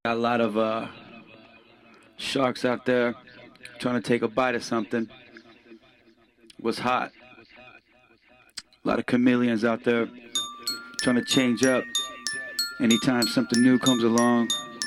A lot of sharks out there trying to take a bite of something. What's hot? A lot of chameleons out there trying to change up anytime something new comes along.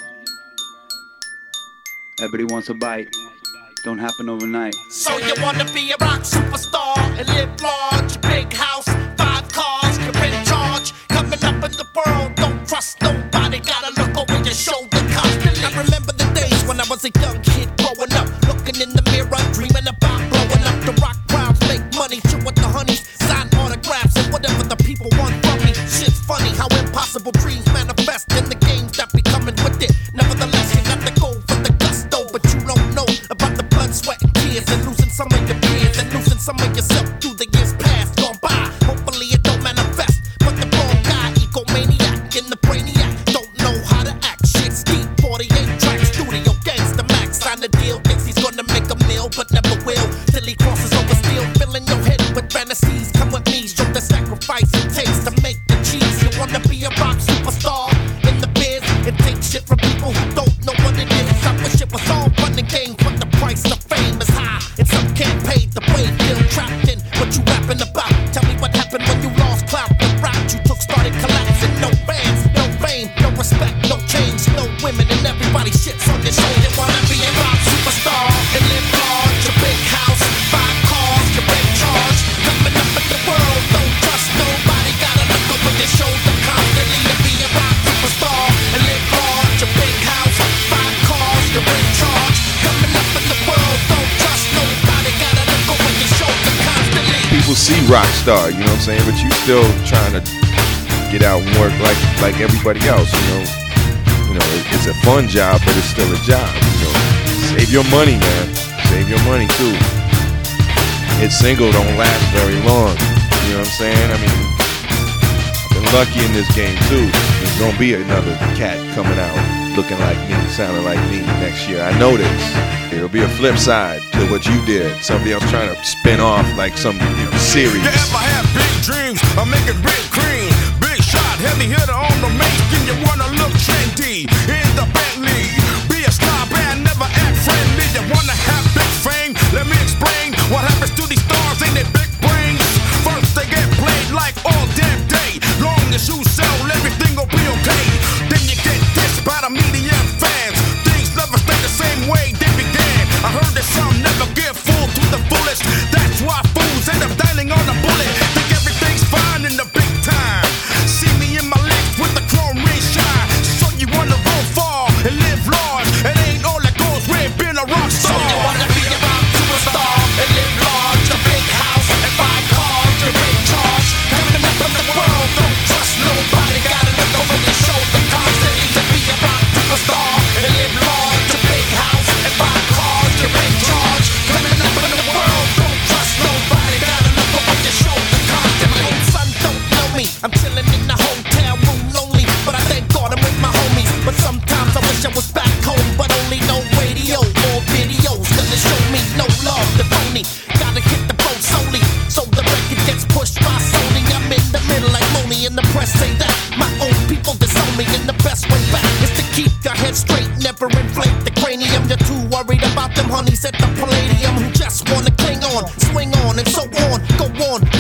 Everybody wants a bite. Don't happen overnight. So you wanna be a rock superstar and live large, big house, 5 cars, you're in charge. Coming up in the world, don't trust nobody, gotta look over your shoulder constantly. I remember the days when I was a young kid growing up, looking in the mirror, dreaming about blowing up. The rock crowds make money, chill with the honeys, sign autographs and whatever the people want from me. Shit's funny how impossible dreams manifest in the games that be coming with it. Nevertheless, you got to go for the gusto, but you don't know about the blood, sweat, and tears, and losing some of your peers, and losing some of yourself through the years past gone by. Hopefully it don't manifest, but the wrong guy, egomaniac in the brainiac, don't know how to act. Shit's deep, 48 tracks, studio gangsta max, sign the deal, thinks he's gonna make a meal, but never will, till he crosses over steel, filling your head with fantasies. Come with me, show the sacrifice it takes to make the cheese. You wanna be a rock superstar in the biz, and take shit from people who don't know what it is. I wish it was all fun and games, but the price of fame is high, and some can't pay the way. Feel trapped in what you rapping about. Tell me what happened when you lost clout. The route you took started collapsing. No fans, no fame, no respect, no change, no women, and everybody shits on your shoulder. You wanna be a rock superstar and live large, a big house, 5 cars, you're in charge. Coming up in the world, don't trust nobody, gotta look over your shoulder constantly. To be a rock superstar and live large, a big house, 5 cars, you're in charge. Coming up in the world, don't trust nobody, gotta look over your shoulder constantly. People see rock star, you know what I'm saying, but you still trying to get out and work like everybody else, you know. It's a fun job, but it's still a job, you know. Save your money, man. Save your money too. Hit single don't last very long, you know what I'm saying? I mean, I've been lucky in this game too. There's gonna be another cat coming out looking like me, sounding like me next year. I know this. There'll be a flip side to what you did. Somebody else trying to spin off like some series. You ever have big dreams of making big cream? Big shot, heavy hitter on the main skin. You wanna look trendy in the Bentley. Be a star band, never act friendly. You wanna have big fame? Let me explain what happens to these stars in their big brains. First they get played like all damn day. Long as you sell, everything will be okay. Then you get dissed by the media and fans. Things never stay the same way they began. I heard that some never give full to the fullest. That's why fools end up dialing on a bullet. Think everything's fine in the big time. See me in my legs with the chrome ring shine. So you wanna go far and live large. It ain't all that goes with being a rock star. So you wanna be a rock superstar and live large, a big house and 5 cars, you're in charge. Coming up in the world, don't trust nobody, gotta look over your shoulder constantly. To be a rock superstar and live large, a big house and 5 cars, you're in charge. Coming up in the world, don't trust nobody, gotta look over your shoulder constantly. Old son don't know me, I'm chilling in the hotel room lonely, but I thank God I'm with my homies. But sometimes I wish I was back home, but only no radio or videos gonna show me no love, the phony. Gotta hit the boat solely, so the record gets pushed by Sony. I'm in the middle like Moni, and the press say that my own people disown me, and the best way back is to keep your head straight, never inflate the cranium. You're too worried about them honeys at the Palladium who just wanna cling on, swing on, and so on. Go on,